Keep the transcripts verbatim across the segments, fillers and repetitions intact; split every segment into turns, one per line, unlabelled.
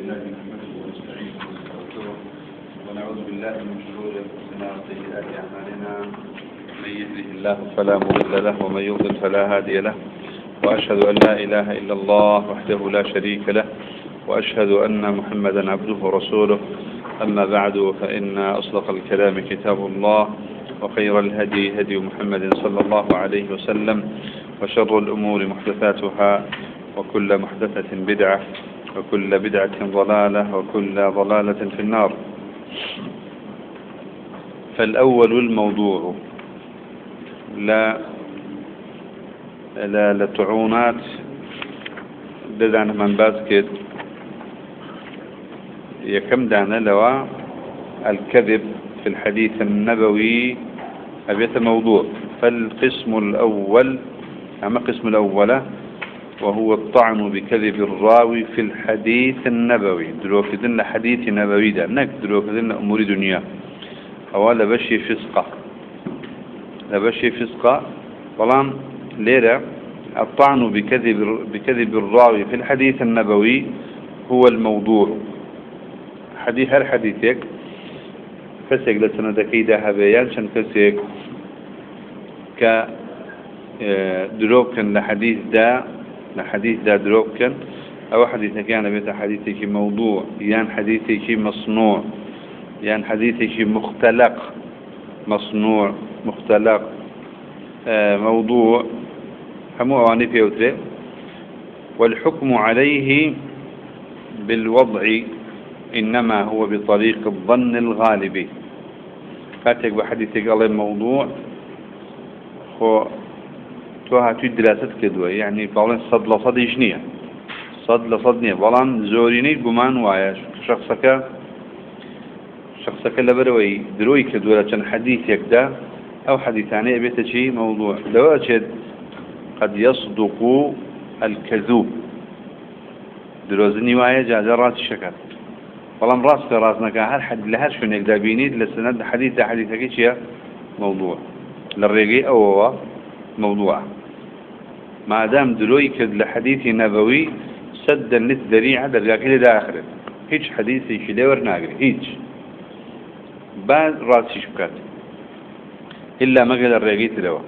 لله نحمده ونستعينه ونستغفره ونعوذ بالله من شرور انفسنا وسيئات اعمالنا من يهده الله فلا مضل له ومن يضلل فلا هادي له واشهد ان لا اله الا الله وحده لا شريك له واشهد ان محمدا عبده ورسوله. اما بعد فان اصدق الكلام كتاب الله وخير الهدي هدي محمد صلى الله عليه وسلم وشر الامور محدثاتها وكل محدثة بدعة وكل بدعة ضلالة وكل ضلالة في النار. فالأول الموضوع لا لا لتعونات بدعنا من باسكت يكم دعنا لوا الكذب في الحديث النبوي أبيت موضوع. فالقسم الأول أما قسم الأول وهو الطعن بكذب الراوي في الحديث النبوي. دلوك ذن حديث نبوي ده نك دلوك ذن أمور دنيا أولا بشي فسقة لبشي فسقة طالما ليرة الطعن بكذب بكذب الراوي في الحديث النبوي هو الموضوع. حديث هر حديثك كسيك لسندكي ده هبيان شن كسيك ك دلوك لحديث ده حديث دا دروب كان أو حديث كان بيت حديثك موضوع يان حديثك مصنوع يان حديثك مختلق مصنوع مختلق آه موضوع همو أواني في أوتري. والحكم عليه بالوضع إنما هو بطريق الظن الغالبي. فاتك بحديثك الله موضوع هو توها توي دراسات كدوه يعني بالان صد لصد يشنيه صد لصد نيه بالان زوريني جمان وايا شخصك شخصك لبروي دروي كدوه كان حديث يكدا او حديثاني بيت شيء موضوع لو أشد قد يصدق الكذوب دروزني وايا جاز راس الشكل بالان راس في راسنا هل حد لهر شو نقدر بينيد لسند حديث حديثك شيء موضوع للرجي او موضوع ما دام دلوي كد لحديث نبوي سدا للذريعة درجة كده ده آخره هيج حديث يشيلور ناقر هيج بعد راسي شبكات إلا ما قدر رقيت له.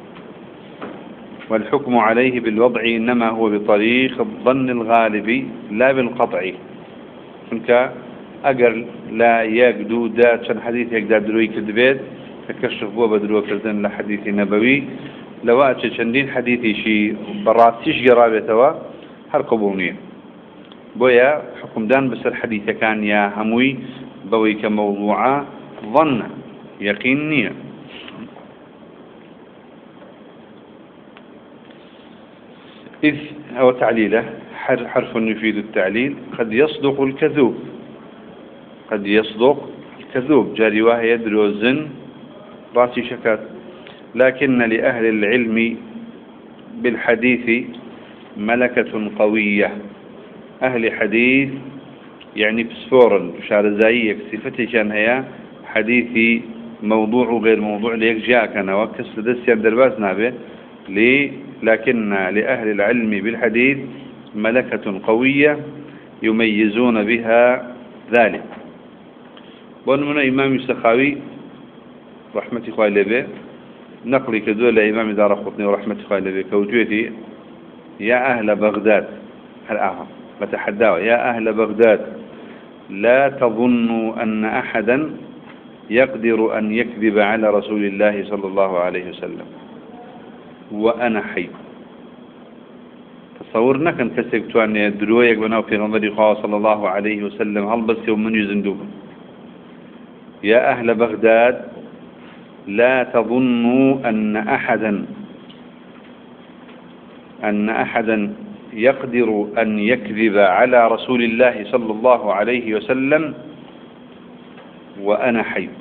والحكم عليه بالوضع إنما هو بطريق الظن الغالبي لا بالقطع. فنك أقر لا يقدو دا كان حديث يقدر دلوي كد بيت فكشف بوبا دلوي كردن لحديث نبوي لو أتى شندين حديثي شيء براسيش قرابته هر قبولني بويا حكم دان بس الحديث كان يا هموي بوي كموضوعة ظن يقينية. إذ هو تعليله حرف يفيد التعليل. قد يصدق الكذوب قد يصدق الكذوب جاري وهي دروزن راسي شكات. لكن لأهل العلم بالحديث ملكة قوية. أهل حديث يعني فسفورا شارزائية صفتي كان هي حديثي موضوع غير موضوع ليك جاء كان وكس لدسيا درباز نابه لي. لكن لأهل العلم بالحديث ملكة قوية يميزون بها ذلك. ونمنا إمام السخاوي رحمة الله عليه نقلي كذول إمام دار قطني ورحمة الله عليه كوجودي يا أهل بغداد هل أهم بتحداه يا أهل بغداد لا تظنوا أن أحدا يقدر أن يكذب على رسول الله صلى الله عليه وسلم وأنا حي. تصورنا كان كسبتوا أن يدرويك بناو في نظري صلى الله عليه وسلم هل بس يوم من يزندوكم. يا أهل بغداد لا تظنوا أن أحدا أن أحدا يقدر أن يكذب على رسول الله صلى الله عليه وسلم وأنا حي.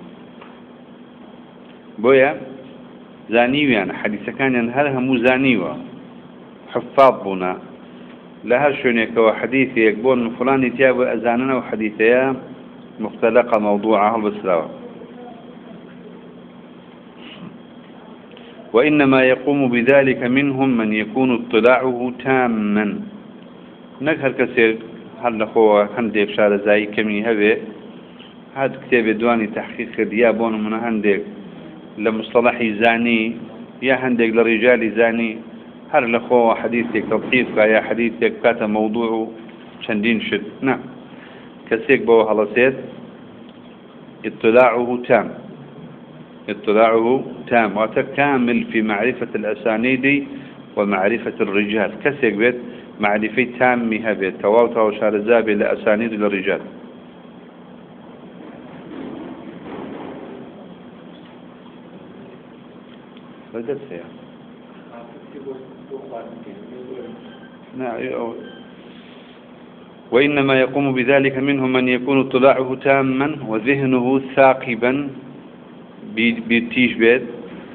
بويا زانيوي يعني حديث كان ينهلها مو زانيوة حفاظ بنا لها شونيك وحديث يكبون فلان يتياب أزاننا وحديثيا مختلقة موضوعها البسلاوة. وإنما يقوم بذلك منهم من يكون اطلاعه تاما. نكهر كثير هل لخوة هنديك شارزاي كمي هبه هاد كتاب دواني تحقيق ديابون من هنديك لمصطلحي زاني يا هنديك لرجال زاني هل لخوة حديثك تضحيفك يا حديثك كات موضوع شندين شد نعم كسيك بو هلسيت اطلاعه تام اطلاعه تام وتكامل في معرفة الأسانيد ومعرفة الرجال كسيك بيت معرفة تامها بيت تواوتا وشارزابي لأسانيد للرجال بدأت سيا نعم وإنما يقوم بذلك منهم من يكون اطلاعه تاما وذهنه ثاقبا بتيش بيت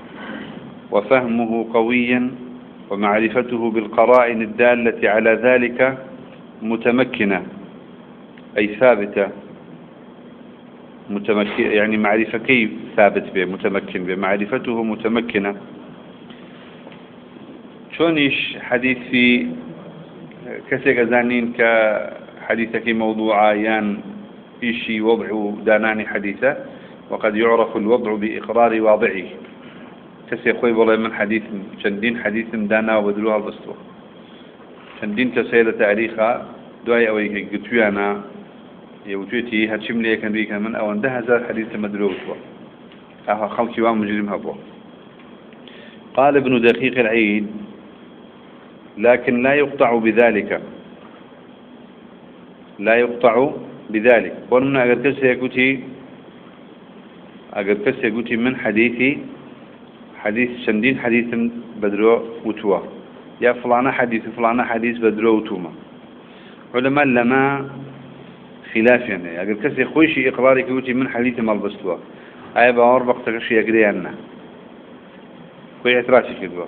وفهمه قويا ومعرفته بالقرائن الدالة على ذلك متمكنة أي ثابتة متمكن يعني معرفة كيف ثابت به متمكن به معرفته متمكنة شونيش حديث في كسيك زانين كحديثك موضوعيان فيشي وضع داناني حديثة وقد يعرف الوضع بإقرار واضعه كسي خوي والله من حديث شندين حديث دانا وبدلوها البسطوة شندين كسيلة تاريخها دعي أوي قتويانا يوجوتي هاتشم لي كان بيك من أو انده هزار حديث مدلوه أها خلقي وام مجرمها بو قال ابن دقيق العيد لكن لا يقطع بذلك لا يقطع بذلك ولمنا أقر كسي يقولي أقر كسي يقولي من حديثي حديث شندين حديث بدرو وتوا يا فلانة حديث فلانة حديث بدرو وتوما علماء لما خلاف يعني أقر كسي خويشي إقراري كوتي من حديث مالبستوا أي باور بقتكش يقرينا خوي اعتراشي كدوا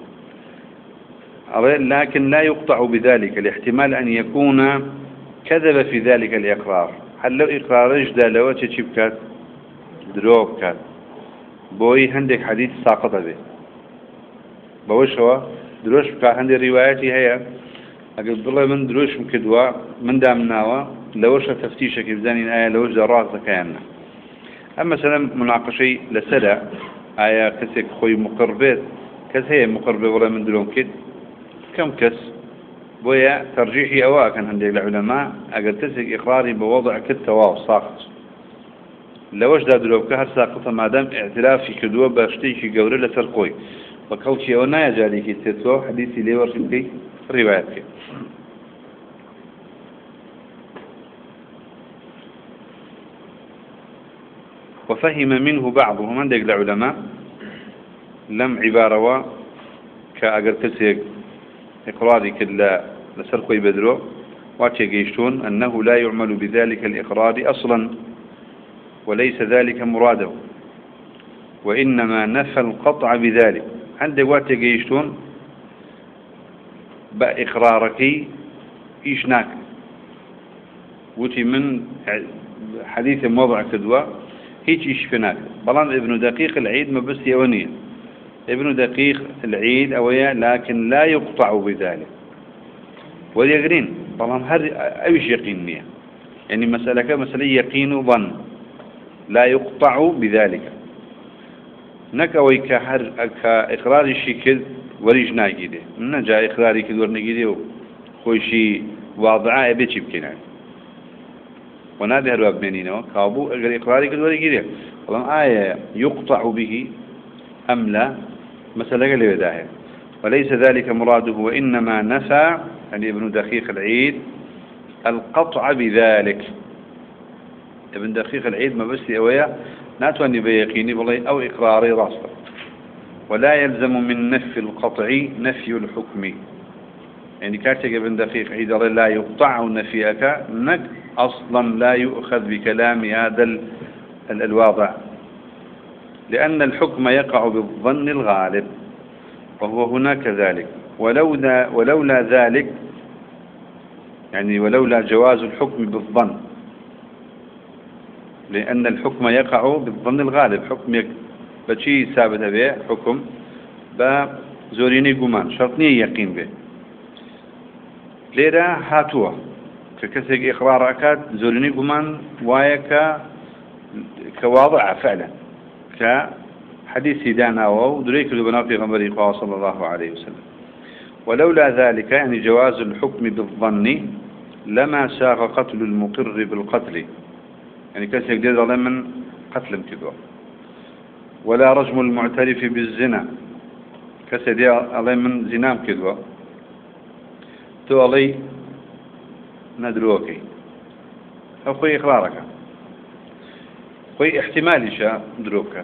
لكن لا يقطع بذلك الاحتمال أن يكون كذب في ذلك الإقرار هل لو إقرار جدا لو تشبكات دروب كات بوي هندك حديث ساقط به بوش هو دروش بكات هندي رواياتي هي أقول بالله من دروش مكدوا من دامناوا لوش تفتيشك بزانين آية لوش دراس كياننا أما سلام مناقشي لسلا آية كسك خوي مقربات كس هي مقربة ولا من دلون كد كم كس بويا ترجيحي أواء كان هندي العلماء أقل كسك إقراري بوضع كالتواو ساقط لوش دا دلوبك هر ساقطة مادام اعترافي كدوة باشتيكي قوري لسرقوي وكوشي أونا يجاليكي تتوى حديثي لي ورشمكي رواياتك وفهم منه بعضهم عندك العلماء لم عبارة كأجر كسيك إقراري كلا لسرقوا بدرو واتيجيشون أنه لا يعمل بذلك الإقرار أصلا وليس ذلك مراده وإنما نفى القطع بذلك عندك واتيجيشون بإقرارك إيشناك وتي من حديث موضع كدوى هيك إيش فيناك بلان ابن دقيق العيد ما بس يونية ابن دقيق العيد أويا لكن لا يقطع بذلك ويقرين بلان هر أيش يقينية يعني مسألة كمسألة يقين وظن لا يقطع بذلك نكوي كهر كإقرار الشكل وريج ناجيده من جاء إقراري كدور نجيده خوشي واضعاء بيتشي بكناه ونادي هرواب منينه كابو اگر اقراري كدوري كده والله آية يقطع به أم لا مسألة اللي بداها وليس ذلك مراده وإنما نفى يعني ابن دقيق العيد القطع بذلك ابن دقيق العيد ما بس أويا ناتواني بيقيني والله أو إقراري راسك ولا يلزم من نفي القطع نفي الحكم يعني كاتك ابن دقيق عيد الله لا يقطع نفيك نك أصلا لا يؤخذ بكلام هذا الواضع لأن الحكم يقع بالظن الغالب وهو هنا كذلك ولولا, ولولا ذلك يعني ولولا جواز الحكم بالظن لأن الحكم يقع بالظن الغالب حكم بشي ثابت به حكم بزوريني قمان شرطني يقين به لذا هاتوا ككسك إقرار أكاد زورني قمان وايك كواضع فعلا كحديث دانا ودريك لبناء في غمر صلى الله عليه وسلم. ولولا ذلك يعني جواز الحكم بالظن لما ساغ قتل المقر بالقتل، يعني كسك جد من قتل كذا، ولا رجم المعترف بالزنا كسك على من زنام كذا تو علي ندروكي أو خوي إقرارك خوي احتمالي شا دروكات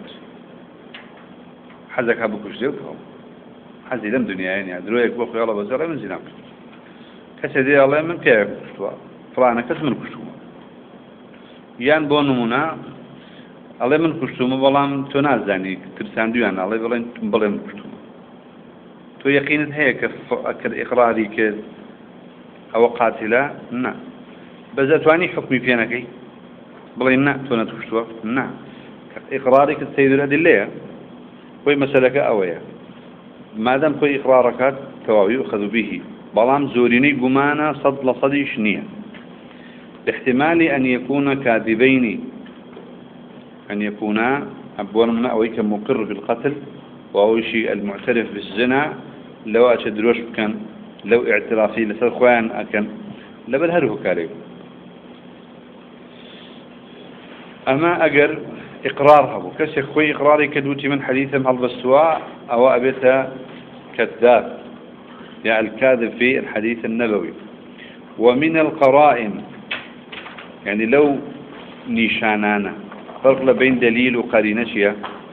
حزك هبو كشديو حزي لم دنيا يعني درويك بوخي الله بزر من زنام كسدي الله من كيف كشتوا فلانا كس من كشتوا يان بونمونا الله من كشتوا مبلام تنازعني ترساندو يعني الله بلين بلين كشتوا تو يقين هيك أكل إقراري ك أو قاتلة نعم بزاتواني حكمي فينا كي بلين نعم تونا تكشتوا نعم إقرارك السيد الأدلة خوي مسألة أوية ما دام خوي إقرارك تواوي يؤخذ به بلام زوريني قمانا صد لصدي شنية باحتمال أن يكون كاذبين أن يكونا أبوان من أويك مقر بالقتل وأويشي المعترف بالزنا لو أشدروش كان لو اعترافي لسر خوان أكن لبل هره كاريو أما أجر إقرارها كسي خوي إقراري كدوتي من حديثهم هل بسواء أو أبيتا كذاب يعني الكاذب في الحديث النبوي. ومن القرائن يعني لو نيشانانا فرق بين دليل وقرينة شيء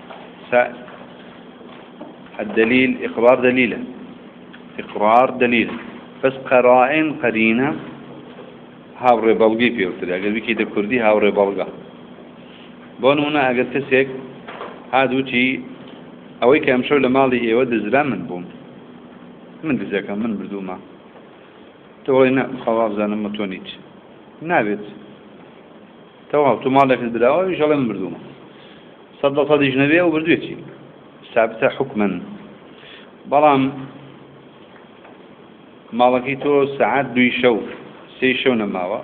الدليل إقرار دليلا إقرار دليل بس قرائن قرينة هاوري بلغي فيه وتري أقل بكي دكردي هاوري بلغا بونونا أقل كسيك هادو تي أوي كامشو لمالي إيوة دزران من بوم من دزاكا من بردوما تقولينا خلاص زانا متونيت نابت توها تمالك البلاوة إن شاء الله من بردوما صدق صدق جنبية وبردويتي ثابتة حكما بلام مالكي تو ساعات دوي شو سي شو نماوا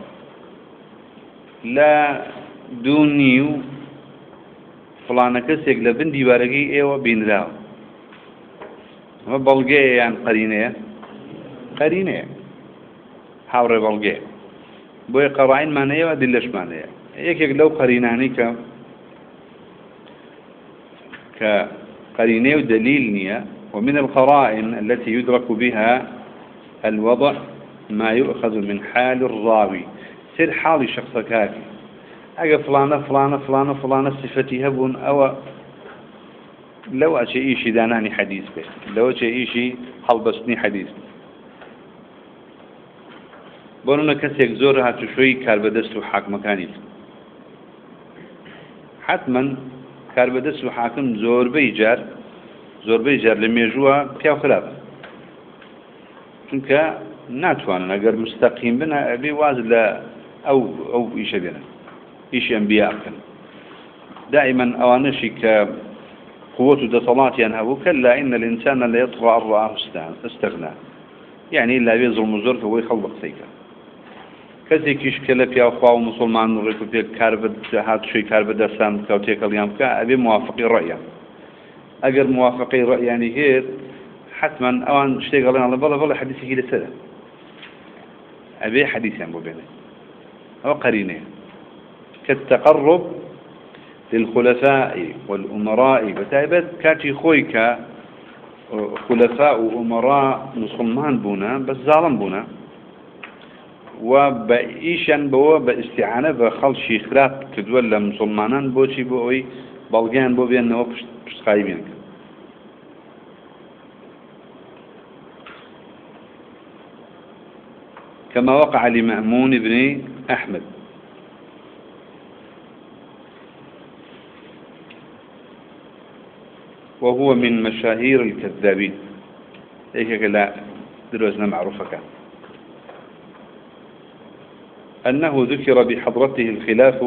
لا دونيو فلانا كسيك لبن ديباركي ايوا بين راو ما بلغي يعني قرينة قرينة حاوري بلغي بوي قرائن معنية ودلش معنية يك يك لو قريناني ك كقرينة ودليل نية. ومن القرائن التي يدرك بها الوضع ما يؤخذ من حال الراوي سير حال شخص كافي أجا فلانة فلانة فلانة فلانة صفتي هبون أو لو أشي إيشي داناني حديث به لو أشي إيشي حلبسني حديث بونونا كسيك زورها تشوي كاربدست وحاكم مكاني حتما كاربدست وحاكم زور بيجار زور بيجار لميجوها بياو خلافة چونك ناتوانا اگر مستقيم بنا ابي واز لا او او ايش بنا ايش انبياء كان دائما اوانشي كقوة دصلات ينهبو كلا ان الانسان لا يطغى ان رآه استغنى يعني الا بيظلم زور فهو يخلق سيكا كذي كيش كلا في اخوة ومسلمان نريكو في كاربد هات شوي كاربد اسام كوتيك اليوم كا ابي موافقي رأيا اگر موافقي رأي يعني غير حتما اوان اشتغل على بالله بالله حديثي كده سنة ابي حديث يعني بينه او قرينه كالتقرب للخلفاء والامراء بتايبت كاتي خويك خلفاء وامراء مسلمان بونا بس ظالم بونا وبايشان بو باستعانه بخل شي خلاف تدول مسلمانان بوشي بوي بلغان بو بينه بش خايبين كما وقع لمأمون بن أحمد وهو من مشاهير الكذابين هيك لا دروسنا معروفة كان أنه ذكر بحضرته الخلاف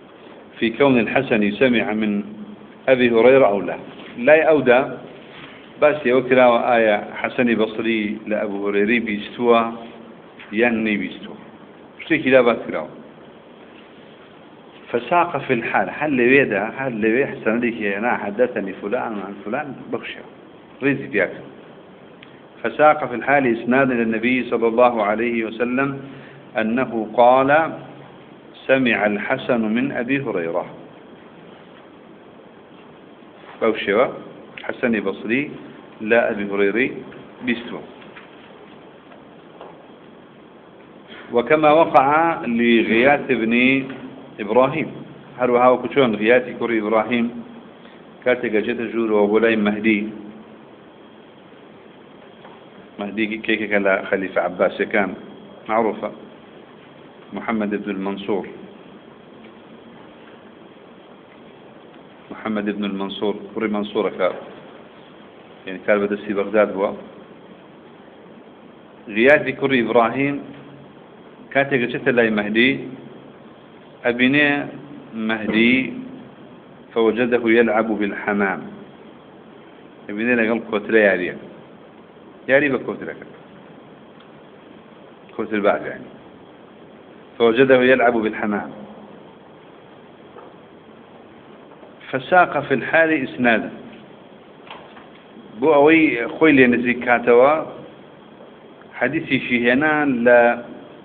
في كون الحسن سمع من أبي هريرة أو لا لا يأودى بس يوكرا وآية حسن بصري لأبو هريري بيستوى يعني بيستوى شتيكي لا باتكراو فساق في الحال هل لويدا هل لوي حسن لك أنا حدثني فلان عن فلان بخشى رزق بياك فساق في الحال إسناد للنبي صلى الله عليه وسلم أنه قال سمع الحسن من أبي هريرة بوشوا حسن بصري لا أبي هريرة بيستوى وكما وقع لغياث بن إبراهيم هروها وكتشون غياث كري إبراهيم كاتك جت جور وبولاي مهدي مهدي كيك كلا خليفة عباس كان معروفة محمد بن المنصور محمد بن المنصور كري منصورة كان يعني كان بدسي بغداد هو غياث كري إبراهيم كاتك جت لاي مهدي أبناء مهدي فوجده يلعب بالحمام أبناء لقل كوتر ياريا ياري بكوترك كوتر بعد يعني فوجده يلعب بالحمام فساق في الحال إسنادا بو أوي خويل نزيكاتوا حديثي في هنا لا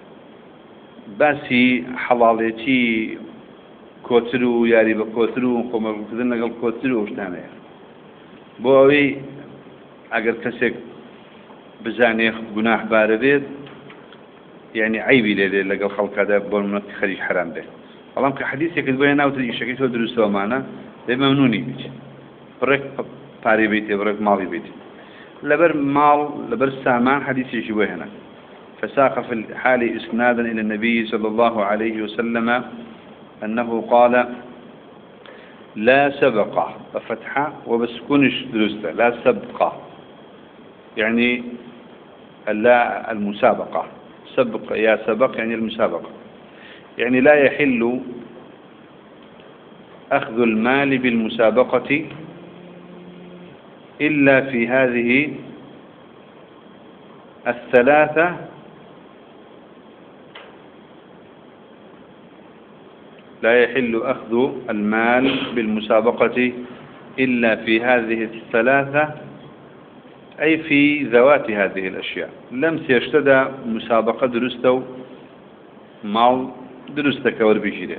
باسي حلاليتي كوترو ياري بكوترو قمر كذن لقل كوترو وشتانه بووي اگر كسك بزاني گناح بارديد يعني عيبي لي لقل خلق هذا بولمنك خريج حرام به والله كحديث يكذبوا هنا وتدي شكيته درسوا معنا ده ممنوني بيت برك باري بيتي برك مالي بيتي لبر مال لبر سامان حديث يشبه هنا فساق في الحال إسنادا إلى النبي صلى الله عليه وسلم أنه قال لا سبق فتحة وبسكونش درسته لا سبق يعني لا المسابقة سبق يا سبق يعني المسابقة يعني لا يحل أخذ المال بالمسابقة إلا في هذه الثلاثة لا يحل أخذ المال بالمسابقة إلا في هذه الثلاثة أي في ذوات هذه الأشياء لم سيشتدى مسابقة درستو مال درستك وربيشيرين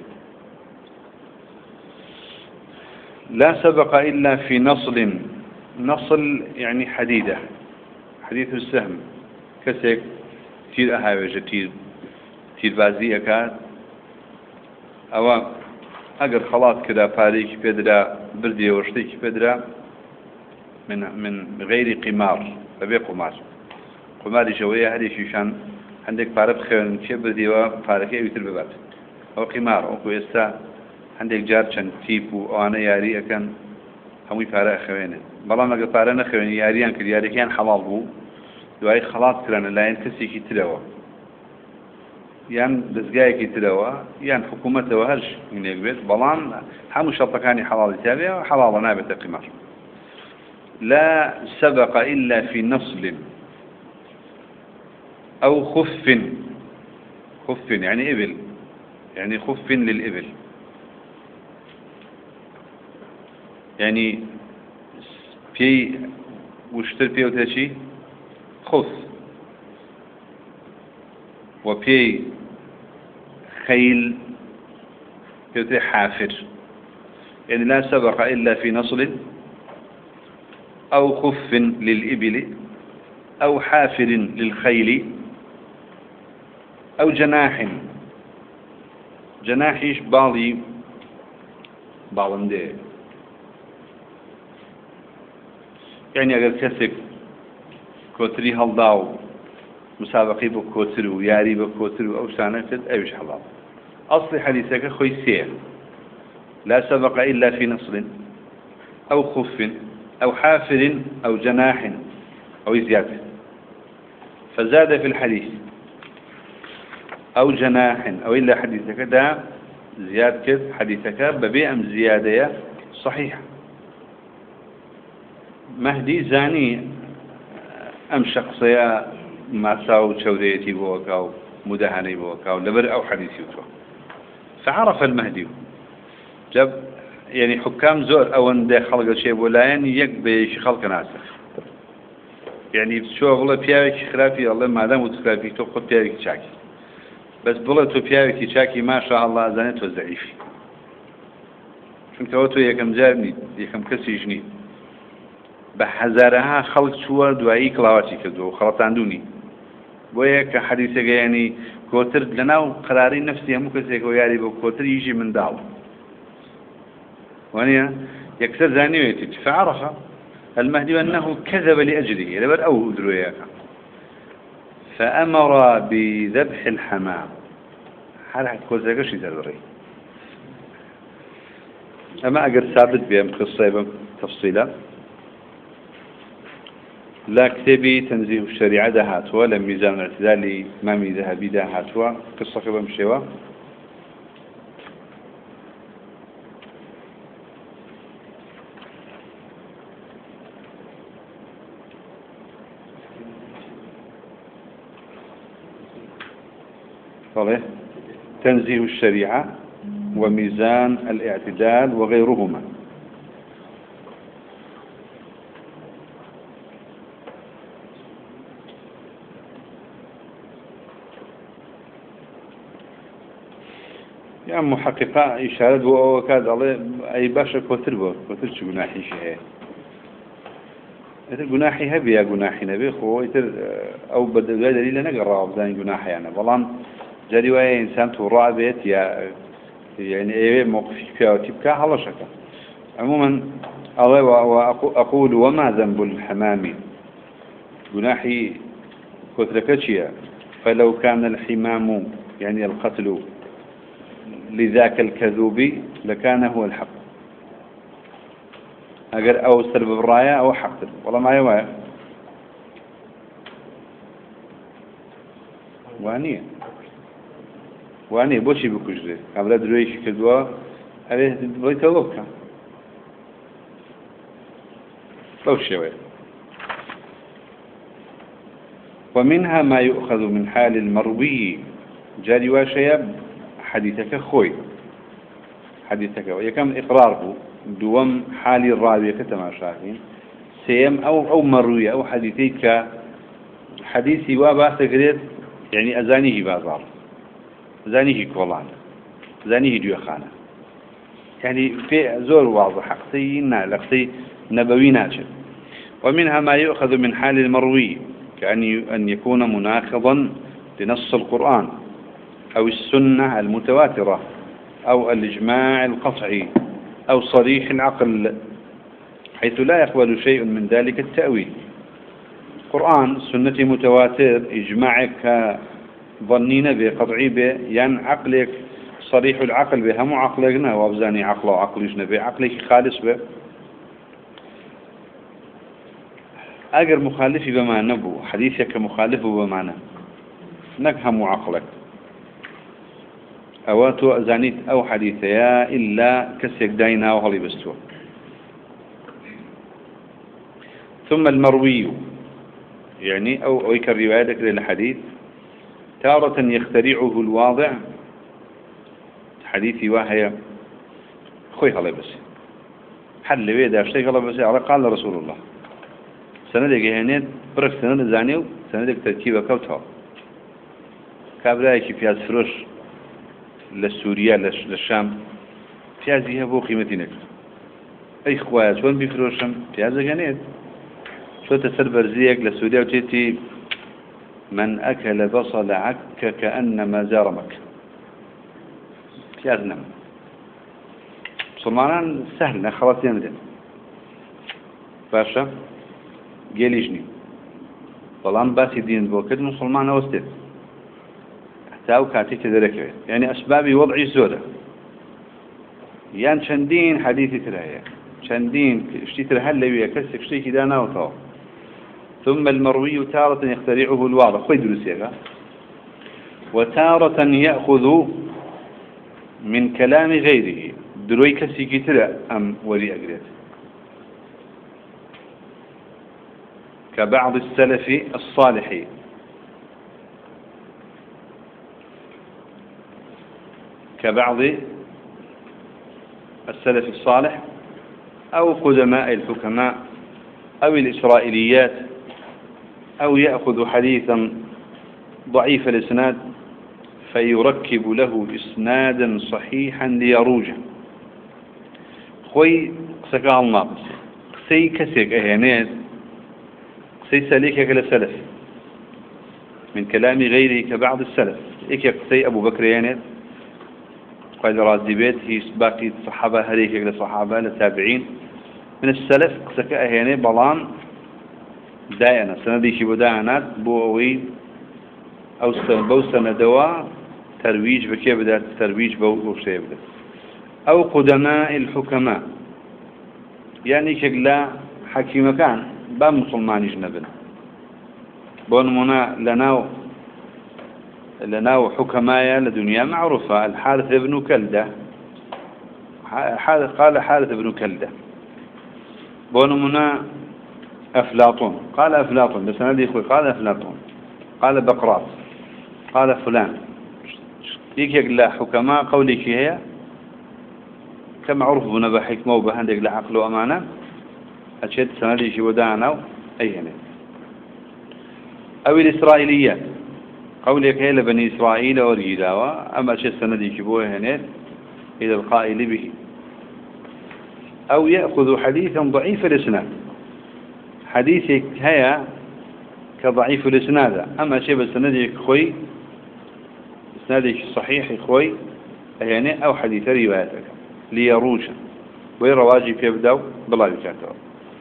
لا سبق إلا في نصل نصل يعني حديدة حديث السهم كسك تير أهاوجة تير تير بازي أكاد أو أجر خلاص كذا فاريك بدرا بردي وشتيك بدرا من من غير قمار أبي قمار قمار جوية هذه شيشان عندك فارب خير شيء بردي وفارك يبتر ببات أو قمار أو كويستا عندك جارشان تيبو أو أنا ياري أكن همي فارق خوينه بلا ما قد فارقنا خوينه ياريان كل ياري كان حلال بو دواي خلاص كلنا لا ينكسي كي تلوا يان دزقاي كي تلوا يان حكومته وهرش من يقبل بلان هم شرط كان حلال تابع وحلال نابت قمار لا سبق إلا في نصل أو خف خف يعني إبل يعني خف للإبل يعني في وشتر فيه وتشي خف وفي خيل فيه حافر يعني لا سبق إلا في نصل أو خف للإبل أو حافر للخيل أو جناح جناحيش بالي بالندي يعني أجر كسك كوتري هالداو مسابقي بكوترو ياري بكوترو أو سانة أيش حلال أصل حديثك خوي سير لا سبق إلا في نصل أو خف أو حافر أو جناح أو زيادة فزاد في الحديث أو جناح أو إلا حديثك دا زيادة حديثك ببيع زيادة صحيحة مهدي زاني أم شخصية ما ساو شوديتي بوكاو مدهني بوكاو لبر أو حديثي وتو فعرف المهدي جاب يعني حكام زور أو ندي خلق شيء ولاين يك بيش خلق ناسخ يعني شغله بياك خلافي الله ما دام وتخلافي تقول بياك شاكي بس بلتو بياك شاكي ما شاء الله زانت وزعيفي شنك أوتو يكم جارني يكم كسيجني بحزارها خلق شوار دوائي كلاواتي كدو خلطاندوني بويا كحديثة يعني كوتر لنا قراري نفسي هم كسيك وياري بو كوتر يجي من داو وانيا يكسر زاني ويتج فعرف المهدي أنه كذب لأجله لبر أو أدروياك فأمر بذبح الحمام حالة كوزاكش يدري أما أقر ثابت بهم قصة تفصيلا لا كتبي تنزيه الشريعة دهاتوا لم ميزان الاعتدال مامي ذهبي دهاتوا قصة كبه مشيوا صحيح تنزيه الشريعة وميزان الاعتدال وغيرهما يعني محققة إشارة وكاد الله أي باشا كوتر بو كوتر شو جناحي شيء يتر جناحي هبي يا جناحي نبي خو يتر أو بدل دليل نقرأ بزين جناحي أنا والله جري ويا إنسان تورع بيت يا يعني إيه موقف فيها تبكى على شكل عموما الله وأقول وما ذنب الحمام جناحي كتركتشيا فلو كان الحمام يعني القتل لذاك الكذوب لكان هو الحق أجر أو سلب الراية أو حق والله ما يواي وانية وانية بوشي بكجري قبل درويش كدوا عليه بيت لوكا لو شوي ومنها ما يؤخذ من حال المروي جاري واشياب حديثك خوي حديثك ويكم إقراره دوم حال الراوي كتما شاهين سيم أو أو مروي أو حديثيك حديثي وابا سكريت يعني أزانيه بازار أزانيه كولان أزانيه ديوخانة يعني في زور واضح حقتي نالقتي نبوي ناشد ومنها ما يؤخذ من حال المروي كأن أن يكون مناقضا لنص القرآن أو السنة المتواترة أو الإجماع القطعي أو صريح العقل حيث لا يقبل شيء من ذلك التأويل قرآن سنة متواتر إجماعك ظنين به قطعي به يعني عقلك صريح العقل به هم عقلنا وابزاني عقله وعقلش نبي عقلك خالص به أجر مخالفي بما نبو حديثك مخالف بمعنى نكهم عقلك أواتو أزانيت أو حديثيا إلا كسيك داينا وهلي بستو ثم المروي يعني أو أو كالرواية ذكر الحديث تارة يخترعه الواضع حديثي وهي خوي هلي بس حل بيدا اشتيك هلي بس على قال رسول الله سندك هنيت برك سند زانيو سندك تركيبة كوتها كابرايكي فيها فروش لسوريا للشام فيازي هبو قيمتي نكر أي خوات وين بيفروشم فيازا جانيت شو تسر برزيك لسوريا وتيتي من أكل بصل عك كأنما زار مكة فياز نم صمانا سهل خلاص يمدن باشا جيليجني طالما باسي دين بوكد مسلمان وستد تاو كاتي تدركه يعني أسباب وضع زورة يعني شندين حديثي ترهية شندين اشتي ترهل لوية كسك اشتي كدا ناوطاو ثم المروي تارة يخترعه الواضح خوي دروسيها وتارة يأخذ من كلام غيره دروي كسي كترى أم ولي أقريت كبعض السلف الصالح، كبعض السلف الصالح أو قدماء الحكماء أو الإسرائيليات، أو يأخذ حديثا ضعيف الإسناد فيركب له إسنادا صحيحا ليروجه. خوي سكال ناقص قسي كسيك أهانات قسي سليك كالسلف من كلام غيره كبعض السلف. إيك قسي أبو بكر يانات قال رازي بيت هي باقي الصحابة هريك للصحابة للتابعين من السلف قسك أهانات بلان دائنا سنديش بداعنات بووي أو بوسنا دواء ترويج بكي بدأت ترويج بو شيء بدأ. أو قدماء الحكماء يعني كلا حكيم كان با مسلمان جنبنا بونمنا لناو لناو حكماء لدنيا معروفة. الحارث ابن كلدة قال حارث ابن كلدة. بونمنا أفلاطون قال أفلاطون بس أنا يقول قال أفلاطون قال بقراط قال فلان. يك لا حكماء قولك هي كمعروف بنا بحكمة وبهندق لعقل وأمانة أشد سندي شي ودانا أي هنا. أو الإسرائيليات قولك هي لبني إسرائيل ورجلاوا أما أشد سندي شبوه هنا إلى القائل به. أو يأخذ حديثا ضعيف الإسناد حديثك هيا كضعيف الإسناد أما شيء بسندك خوي إسنادك صحيح خوي يعني أو حديث روايتك ليروج ويرواجي في يبدأ بلا يكاتب.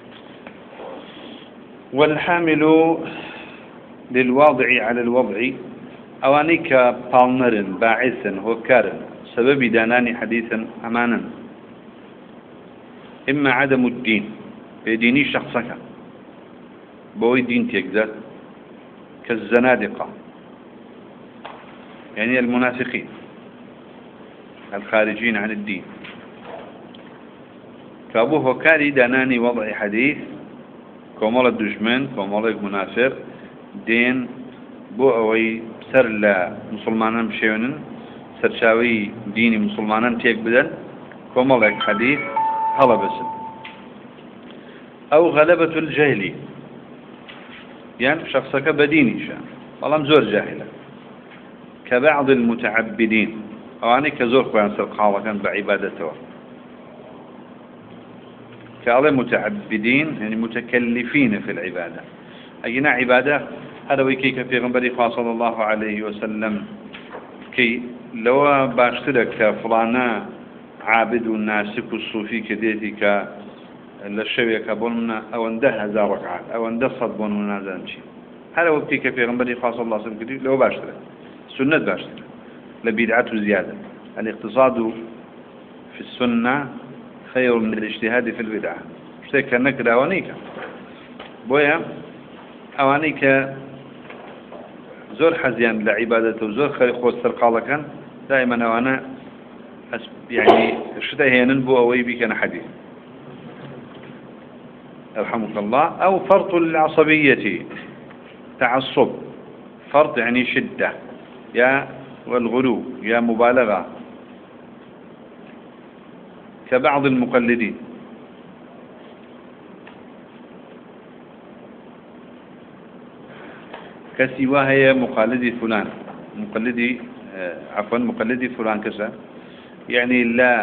والحامل للواضع على الوضع أوانيك بالمر باعثا هوكارا سبب داناني حديثا أمانا إما عدم الدين بديني شخصك بوي دين تيكزات كالزنادقة يعني المنافقين الخارجين عن الدين كابوه كاري داناني وضع حديث كومال الدجمن كومال منافق دين بو اوي سر لا مسلمانان بشيونن سرشاوي ديني مسلمانان تيك بدل كومال حديث هلا بس. او غلبة الجهل يعني شخصك بديني شان والله مزور جاهلة كبعض المتعبدين أو أنا كزور قيان سرقاوة كان بعبادته كأضي متعبدين يعني متكلفين في العبادة أجنا عبادة هذا ويكي كفي غنبري صلى الله عليه وسلم كي لو باشترك فلانا عابد الناسك الصوفي كديتي ك للشوية كبولنا أو انده هزار ركعات أو انده صدبون ونازل شيء هذا وقتي كفي غنبري صلى الله عليه وسلم لو باشترك سنة باشترك لبدعته زيادة. الاقتصاد في السنة خير من الاجتهاد في البدعة. شتى نكر أوانيك بويا أوانيك زور حزيان لعبادته زور خير خوص سرقالة كان دائما أوانا يعني شتى هي ننبو أوي بي كان حديث رحمك الله. أو فرط العصبية تعصب فرط يعني شدة يا والغلو يا مبالغة كبعض المقلدين كسوا هي مقلدي فلان مقلدي آه عفوا مقلدي فلان كذا يعني لا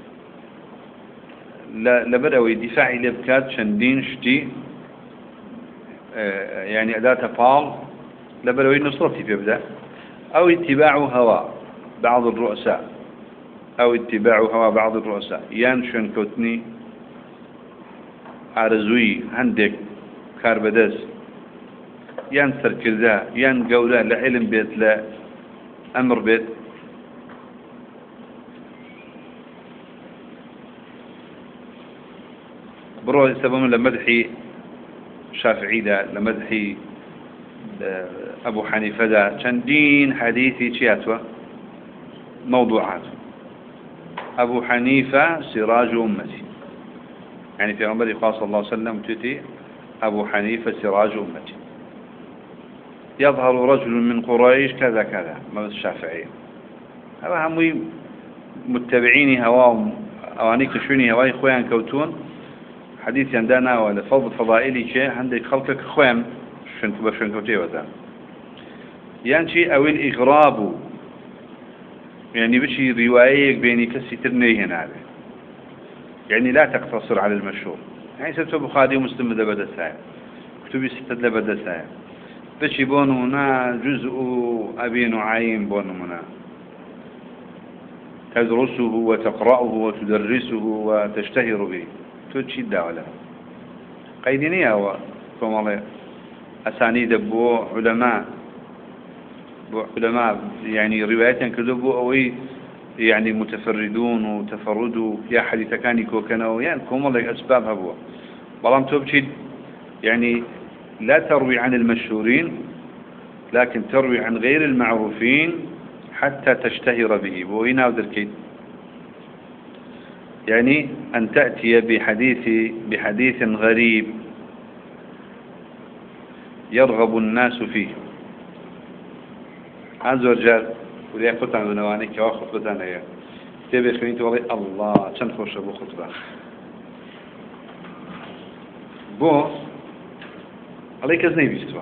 لا لبدأوا دفاعي لبكات شندين شتي آه يعني أداة فعل لبدأوا نصرتي في بدأ. أو اتباع هوى بعض الرؤساء أو اتباع هوى بعض الرؤساء يان كوتني عرزوي عندك كاربدس يان سركردا يان قولا لعلم بيت لا أمر بيت برو سبب لمدحي شافعي دا لمدحي أبو حنيفة دا كان دين حديثي شياتوا موضوعات. أبو حنيفة سراج أمتي يعني في عمر قال صلى الله عليه وسلم تتي أبو حنيفة سراج أمتي، يظهر رجل من قريش كذا كذا، ما الشافعية. هذا هم متبعيني هواهم أوانيك شوني هواي خوان كوتون حديث عندنا ولا فضل فضائلي شيء عندك خلقك خوان شنت بشون كوتي وذا يعني شيء أو الإغراب يعني بشي رواية بيني كسي ترنيه هنا يعني لا تقتصر على المشهور. يعني سبت بخاري ومسلم ده بدأ ساعة كتبي ستة ده بدأ ساعة بشي بون هنا جزء أبي نعيم بون هنا تدرسه وتقرأه وتدرسه وتشتهر به تشي الدولة قيدني هو كما الله أسانيد بو علماء بو علماء يعني روايات كذبوا أوي يعني متفردون وتفردوا يا حديث كاني كوكنا يعني كما الله أسباب هبوا بلام تبشي يعني لا تروي عن المشهورين لكن تروي عن غير المعروفين حتى تشتهر به وهنا ودركيت يعني أن تأتي بحديث بحديث غريب يرغب الناس فيه. هذا رجال ولي قطع من نوانيك وخطبتنا هي تبي خليني تقولي الله كم خوش أبو خطبة بو عليك كزني بيستوى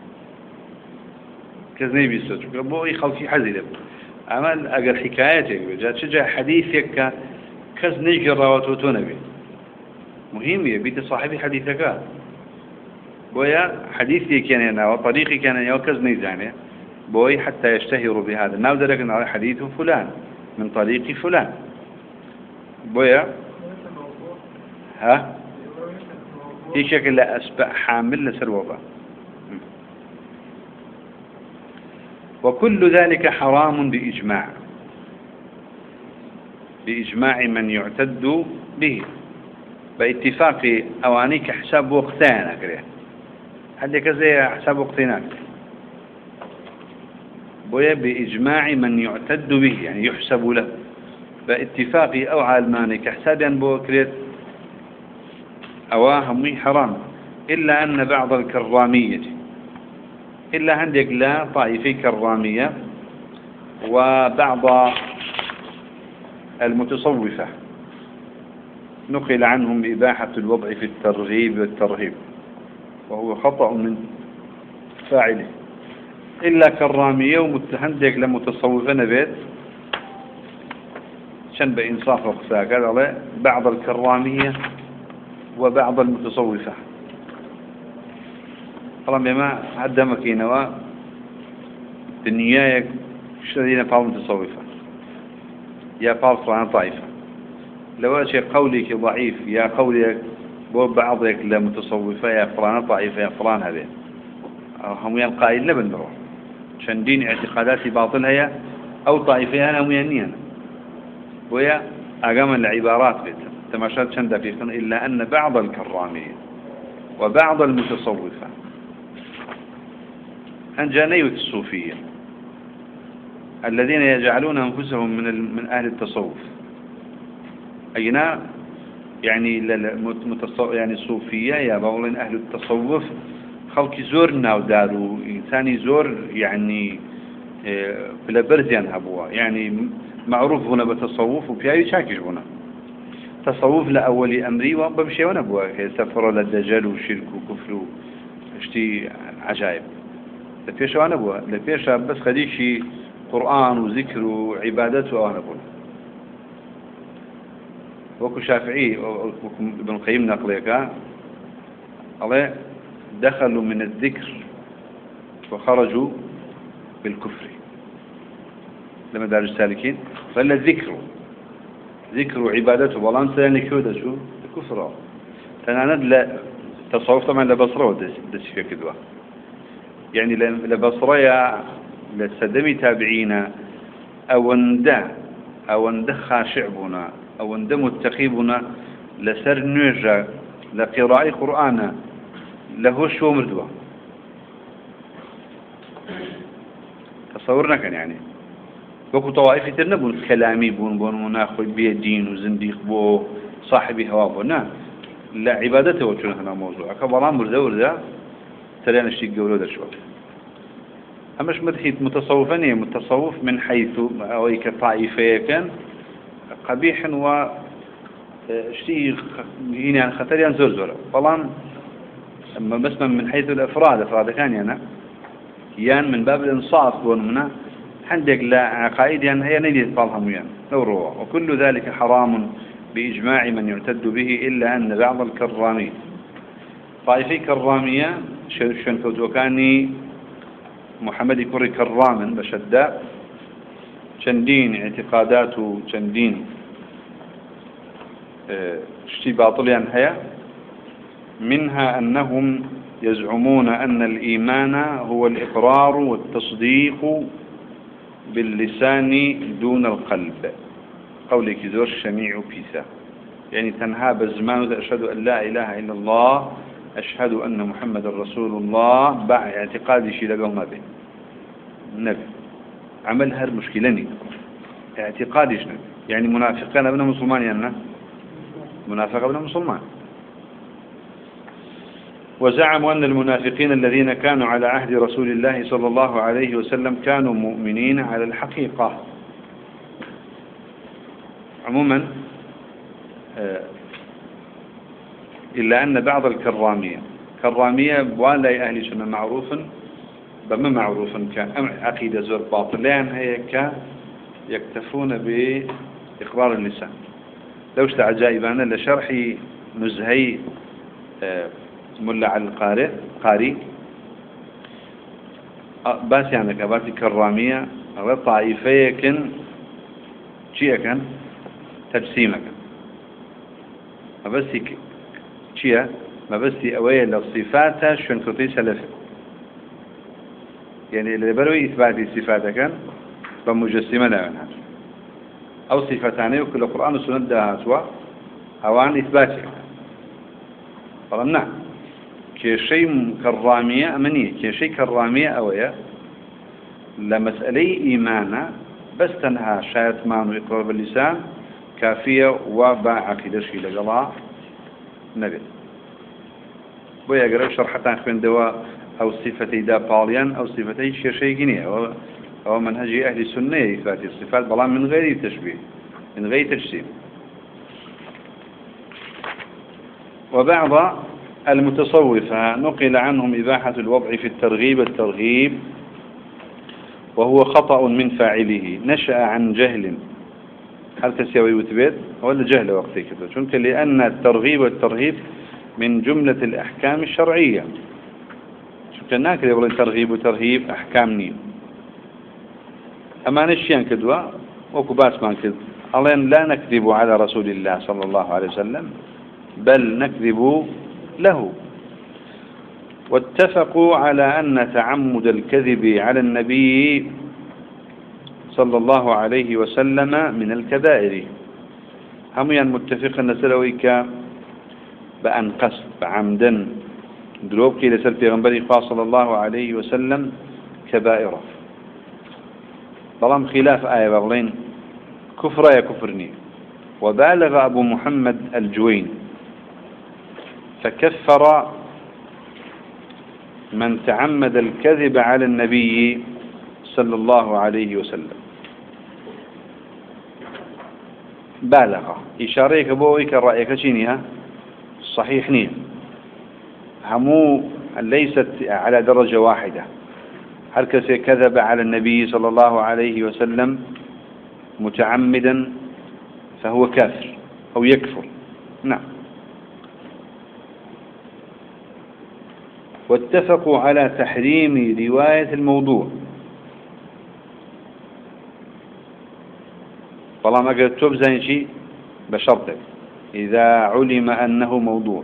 كزني بيستوى بو يخلصي حزينة أما أجر حكاياتك جات شجع حديثك كزني جراوات وتنبي مهم يبيت صاحبي حديثك بويا حديثي كان هنا وطريقي كان هنا وكزني زانه بوي حتى يشتهر بهذا ناو درك على حديث فلان من طريق فلان بويا ها في شكل أسبق حامل لسر وضع. وكل ذلك حرام بإجماع بإجماع من يعتد به باتفاق أوانيك حساب وقتين أكره هذا كذا حساب وقتين بويا بإجماع من يعتد به يعني يحسب له باتفاق أو علمانك حسابا بوكريت أواهم حرام إلا أن بعض الكرامية إلا عندك لا طائفي كرامية وبعض المتصوفة نقل عنهم إباحة الوضع في الترغيب والترهيب وهو خطأ من فاعله إلا كرامية ومتهندك لمتصوفة نبيت شن بإنصاف وقساك هذا بعض الكرامية وبعض المتصوفة طالما بما عدى مكينة الدنيا شدينا فعل متصوفة يا فعل فلان طائفة لو شيء قولك ضعيف يا قولك بعضك لمتصوفة يا فلان طائفة يا فلان هذا هم القائل لبن نروح شن دين اعتقاداتي باطل هي أو طائفة أنا ويانيا ويا أقام العبارات بيت تماشات شن دقيقا إلا أن بعض الكرامية وبعض المتصوفة أنجانية الصوفية الذين يجعلون أنفسهم من من أهل التصوف أينا يعني متصو يعني الصوفية يا بقولين أهل التصوف خلق زورنا ودارو إنساني زور يعني بلا برزيان هبوا يعني معروف هنا بتصوف وبياي شاكش هنا تصوف لأول أمري وبمشي ونبوا سفر للدجال وشرك وكفر اشتي عجائب لفيش وانا بوا لفيش بس خديشي قرآن وذكر وعبادته وانا بوا وكو شافعي وكو ابن القيم نقليك الله دخلوا من الذكر وخرجوا بالكفر لما داروا السالكين فلا الذكر ذكر وعبادته والله انت يعني شو ده شو الكفر فانا ندل تصوف طبعا لبصره ودس فيه كذوه يعني لبصرية للسدمي تابعينا أو انده أو انده خاشعبنا أو انده متقيبنا لسر نجا لقراءة قرآن له شو مردوه تصورنا كان يعني وكو طوائف ترنبون كلامي بون بون مناخي بيدين وزنديق بو صاحبي هوابو نا لا عبادته وشون هنا موضوع كبران مرزا ورزا تريان الشيء قولوا ذا شوي أمش مدحيت متصوفني متصوف من حيث أو كطائفة كان قبيح و شيء يعني خطر يعني زور زور طبعا أما بس من حيث الأفراد أفراد كان يعني يعني من باب الإنصاف بونمنا عندك لا عقائد يعني هي نيجي طالهم يعني نوروه وكل ذلك حرام بإجماع من يعتد به إلا أن بعض الكرامين طائفي كرامية شن كوتوكاني محمد كوري كراما بشداء شندين اعتقاداته شندين اشتي باطليا هي منها أنهم يزعمون أن الإيمان هو الإقرار والتصديق باللسان دون القلب قولك زور شميع بيسا يعني تنهى بالزمان أشهد أن لا إله إلا الله أشهد أن محمد رسول الله باع اعتقادي شيء لقوا ما به النبي عمل هر مشكلة اعتقادي شنو يعني منافقين ابن مسلمان يعني منافق ابن مسلمان وزعموا أن المنافقين الذين كانوا على عهد رسول الله صلى الله عليه وسلم كانوا مؤمنين على الحقيقة عموما إلا أن بعض الكرامية كرامية ولا أهل سنة معروف بما معروف كان عقيدة زور باطل لأن هي ك يكتفون بإقرار اللسان لوش تعجائبانا لشرح نزهي ملا على القارئ قاري بس يعني كباتي كرامية أو طائفية كن شيء كان تجسيمك ما بس شيء ما بس أويل الصفات شن كتي سلف يعني اللي بروي إثبات الصفات كان بمجسمة لا منها أو صفتان وكل القرآن والسنة ده سوا أو عن إثباتك طبعا نعم كشيء كرامية أمنية كشيء كرامية أويا لمسألة إيمانا بس تنهى شايت مان وإقرار باللسان كافية وباع عقيدة شيء لقلا نبي بويا قرأ شرحتان خوين دواء أو صفتي دا باليان أو صفتي شيء جنيه أو, أو منهج أهل السنة إثبات الصفات بلا من غير تشبيه من غير تجسيم وبعض المتصوفة نقل عنهم إباحة الوضع في الترغيب الترغيب وهو خطأ من فاعله نشأ عن جهل هل تسيوي وتبيت ولا جهل وقتي كذا شنك لأن الترغيب والترهيب من جملة الأحكام الشرعية شنك ناكل يقول الترغيب وترهيب أحكام نيم أما نشيان كدوا وكباس ما كذب ألين لا نكذب على رسول الله صلى الله عليه وسلم بل نكذب له واتفقوا على أن تعمد الكذب على النبي صلى الله عليه وسلم من الكبائر هم يعني متفقين نسلويك بأن قصد بعمدا دروبك لسل پیغمبر صلى الله عليه وسلم كبائر بلام خلاف آية بغلين كفر يا كفرني وبالغ أبو محمد الجوين فكفر من تعمد الكذب على النبي صلى الله عليه وسلم بالغ إشارة كبوي كرأيك شينيها صحيح نية همو ليست على درجة واحدة هل كسي كذب على النبي صلى الله عليه وسلم متعمدا فهو كافر أو يكفر نعم واتفقوا على تحريم رواية الموضوع والله ما قلت تبزن شيء بشرطك إذا علم أنه موضوع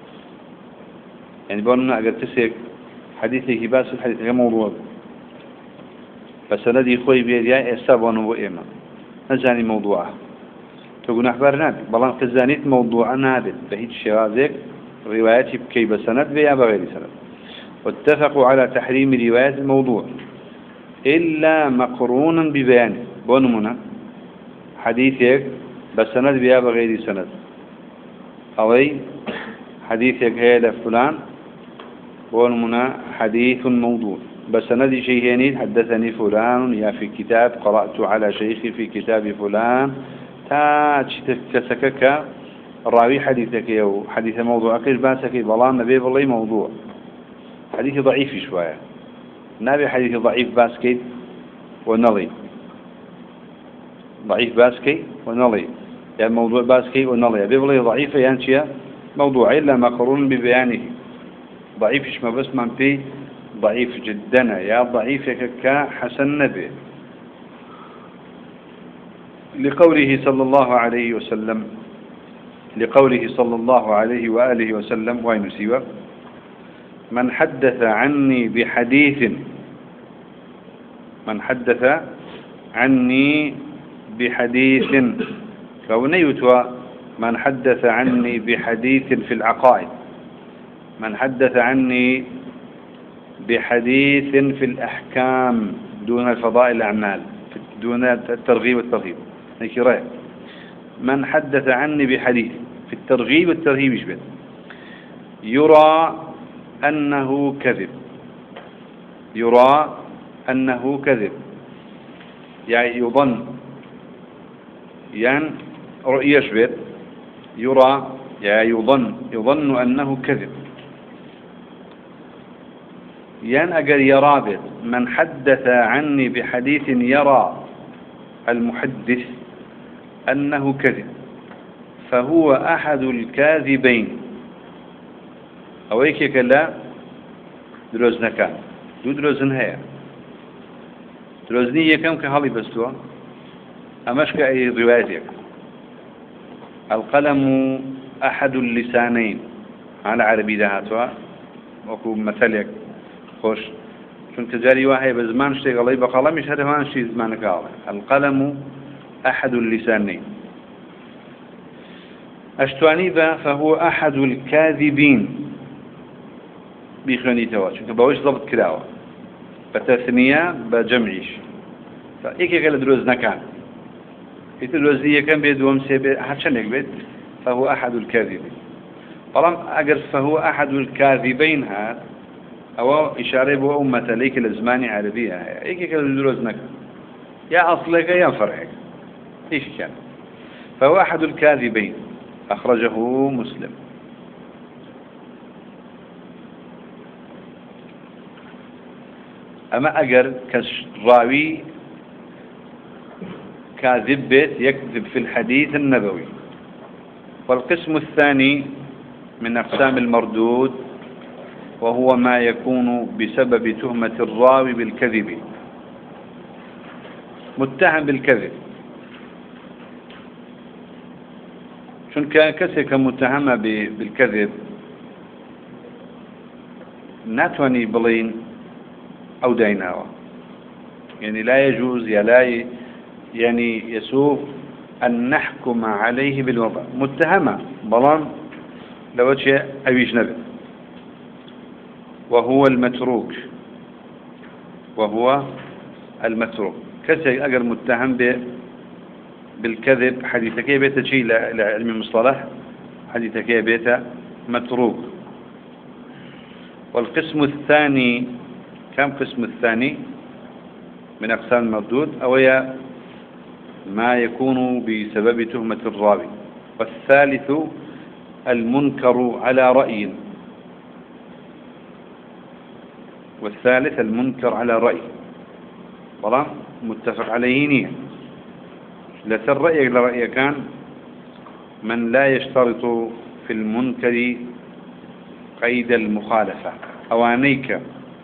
يعني بقولنا أقل تسيك حديثي هباس الحديث غير موضوع فسندي خوي بيديا استبانه وإيمان نزاني موضوعه تقول أخبار نادي بلان كزانيت موضوع نادي فهيد الشرازيك رواياتي بكي بسند بيا بغير سند واتفقوا على تحريم رواية الموضوع إلا مقرونا ببيان بونمنا حديثك بسند بيا بغير سند أوي حديثك هي لفلان ونمنا حديث موضوع بس ندي شيء هني حدثني فلان يا في كتاب قرأت على شيخي في كتاب فلان تا تسكك الراوي حديثك يو حديث موضوع كيش باسك بلان نبي بالله موضوع حديث ضعيف شوية نبي حديث ضعيف باسكي ونلي ضعيف باسكي ونلي يعني موضوع باسكي ونلي أبي بالله ضعيفة يعني موضوع إلا مقرون ببيانه ضعيف ما بس من فيه ضعيف جدا يا ضعيف كحسن نبي لقوله صلى الله عليه وسلم لقوله صلى الله عليه وآله وسلم وين سوى من حدث عني بحديث من حدث عني بحديث كونيتوا من حدث عني بحديث في العقائد من حدث عني بحديث في الأحكام دون الفضائل الأعمال دون الترغيب والترهيب نكراء من حدث عني بحديث في الترغيب والترهيب يشبه يرى أنه كذب يرى أنه كذب يعني يظن يعني رؤية يشبه يرى يعني يظن يظن أنه كذب يعني أجر يرى من حدث عني بحديث يرى المحدث أنه كذب فهو أحد الكاذبين أويك كلا دروز نكان دو دروز نهاية دروزنية كم كهالي بستوا أمشك أي روايتك القلم أحد اللسانين على عربي دهاتوا وكو مثلك خوش چون تجاري واحد بزمان شتي غلي بقلم مش هذا شيء زمانك هذا القلم أحد اللسانين أشتواني ذا فهو أحد الكاذبين بيخوني توا چون بوش ضبط كلاوة فتثنية بجمعيش فإيكي قال دروز نكان يتدروزية كان بيد ومسي بيد حتشنك بيد فهو أحد الكاذبين طالما أقر فهو أحد الكاذبين هذا أو إشارة بو أمة ليك الزماني عربية إيكي قال دروز نكان يا أصلك يا فرعك إيش كان فهو أحد الكاذبين أخرجه مسلم أما أجر كراوي كاذب بيت يكذب في الحديث النبوي والقسم الثاني من أقسام المردود وهو ما يكون بسبب تهمة الراوي بالكذب متهم بالكذب شون كسك متهمة بالكذب ناتواني بلين أو ديناوة يعني لا يجوز يلا يعني يسوغ أن نحكم عليه بالوضع متهمة بلان لو شيء أبيش نبي وهو المتروك وهو المتروك كسك أجر متهم بالكذب حديثك يا بيت شيء لعلم المصطلح حديثك يا بيت متروك والقسم الثاني كم قسم الثاني من أقسام المردود أو هي ما يكون بسبب تهمة الراوي والثالث المنكر على رأي والثالث المنكر على رأي والله متفق عليه نية لسر رأيك لرأي كان من لا يشترط في المنكر قيد المخالفة أوانيك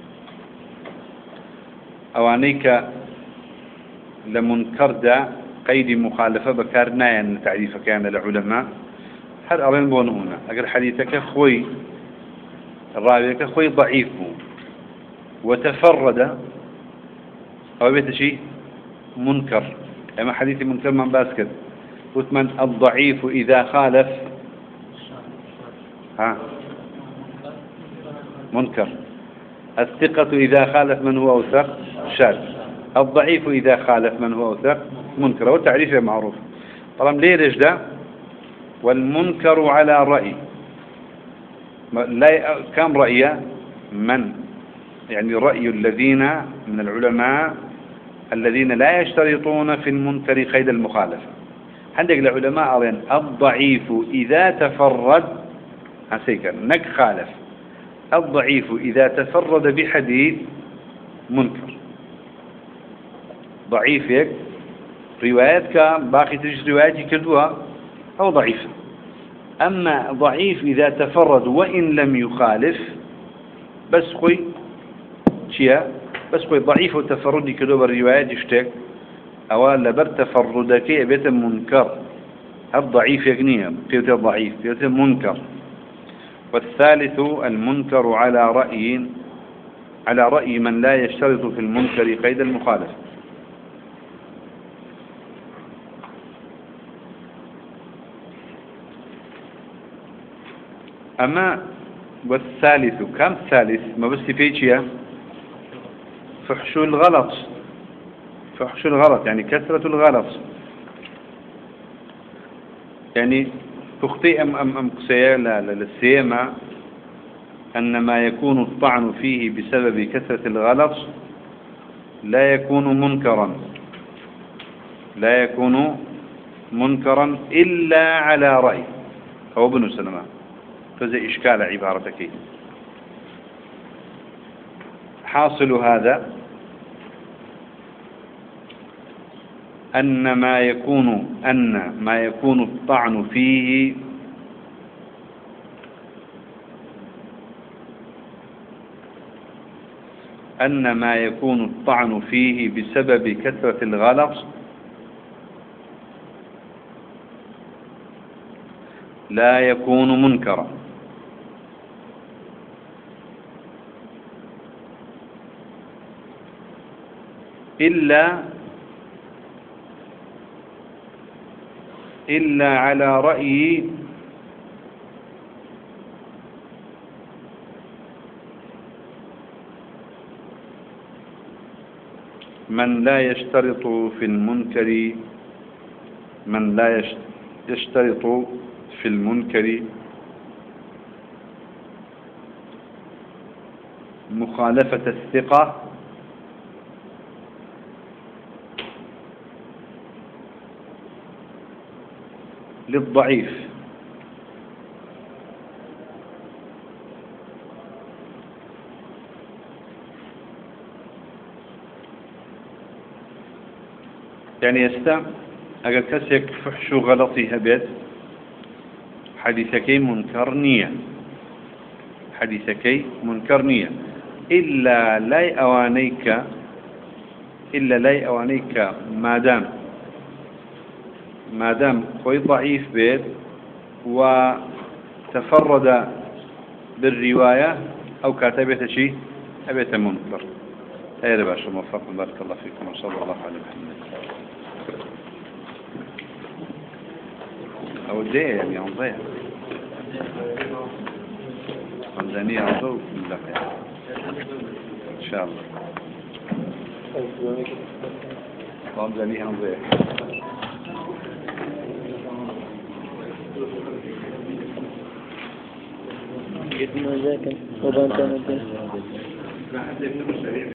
أوانيك لمنكر دا قيد مخالفة بكارنا يعني تعريف كان العلماء هل أرين بون هنا أقر حديثك خوي الراويك خوي ضعيف وتفرد أو بيت شيء منكر أما حديث منكر من باسكت وثمن الضعيف إذا خالف ها منكر الثقة إذا خالف من هو أوثق شاذ الضعيف إذا خالف من هو أوثق منكر والتعريف معروف طالما ليه رجدا والمنكر على رأي لا كم رأي من يعني رأي الذين من العلماء الذين لا يشترطون في المنكر قيد المخالفة. عندك العلماء قالين الضعيف إذا تفرد هسيكر نك خالف الضعيف إذا تفرد بحديث منكر ضعيفك روايتك باقي تجي روايتي كدوها أو ضعيفة. أما ضعيف إذا تفرد وإن لم يخالف بس خوي شيا بس خوي ضعيف وتفردي كدوها الروايات يشتك أو لبر تفردك بيت منكر الضعيف يقنيه بيت ضعيف بيت منكر. والثالث المنكر على رأي على رأي من لا يشترط في المنكر قيد المخالفة. أما والثالث كم ثالث ما بس فيتشيا فحش الغلط فحش الغلط يعني كثرة الغلط يعني تخطئ أم أم أم قسيا للسيما أن ما يكون الطعن فيه بسبب كثرة الغلط لا يكون منكرا لا يكون منكرا إلا على رأي أو ابن سلمة. فزي إشكال عبارتك حاصل هذا أن ما يكون أن ما يكون الطعن فيه أن ما يكون الطعن فيه بسبب كثرة الغلط لا يكون منكرا إلا إلا على رأي من لا يشترط في المنكر من لا يشترط في المنكر مخالفة الثقة للضعيف يعني يستم أجل كسيك فحش غلطي هبت حديثكي منكر نية حديثكي منكر نية إلا لا أوانيك إلا لا أوانيك ما دام ما دام خوي ضعيف بيت وتفرد بالرواية أو كاتبة شيء أبيت منكر. هذا باشا موفق بارك الله فيكم وصلى الله على محمد. أو الجاية يعني أنظيها أنظانية أنظو إن شاء الله أنظانية أنظيها
جد ما ذاك وبان كان